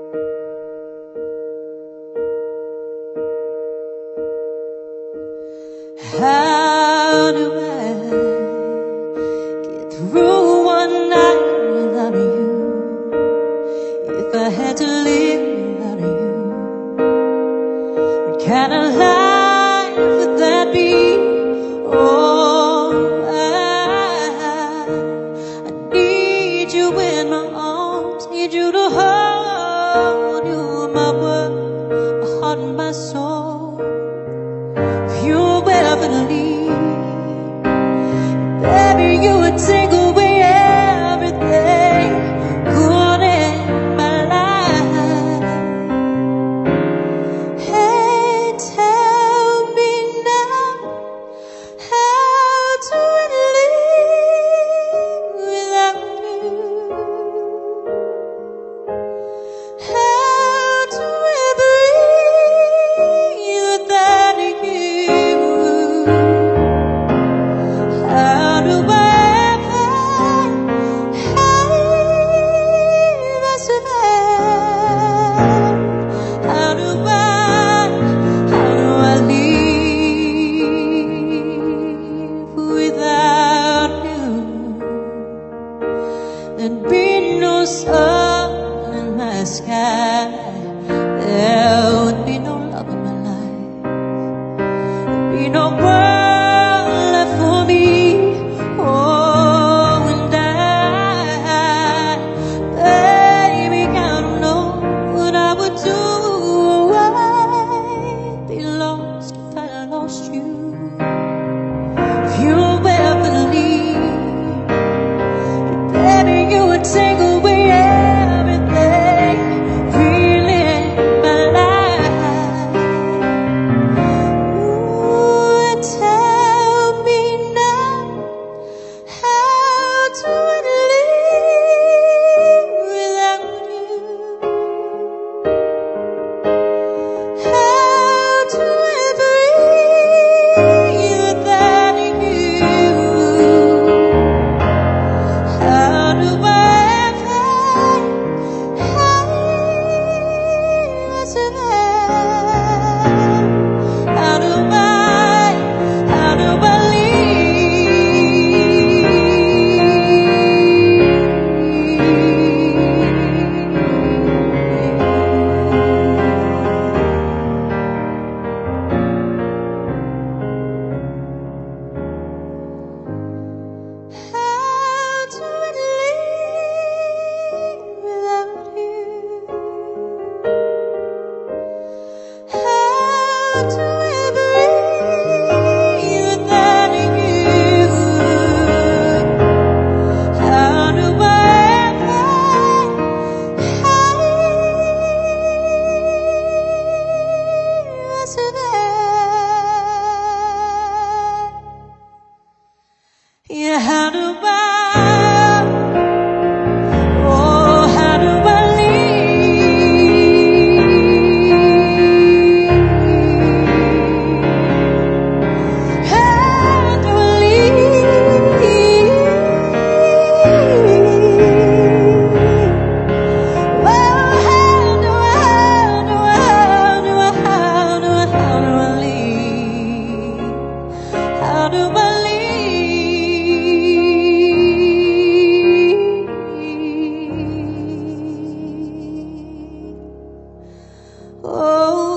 How do I get through one night without you? If I had to live without you, what kind of life would that be? Oh, I need you in my arms, need you to hold you in my world, my heart and my soul. If you ever leave, baby, you would take away everything good in my life. Hey, tell me now, how do I live without you? How do I breathe without you? There'd be no sun in my sky, there would be no love in my life, there'd be no world left for me. Oh, and baby, I don't know what I would do. I'd be lost if I lost you. If you ever leave, baby, you would take away everything really in my life. Ooh, tell me now, how do I live without you? How do I breathe without you? How do I yeah, how do I, oh, how do I leave? How do I leave? Well, how do I leave? How do I oh.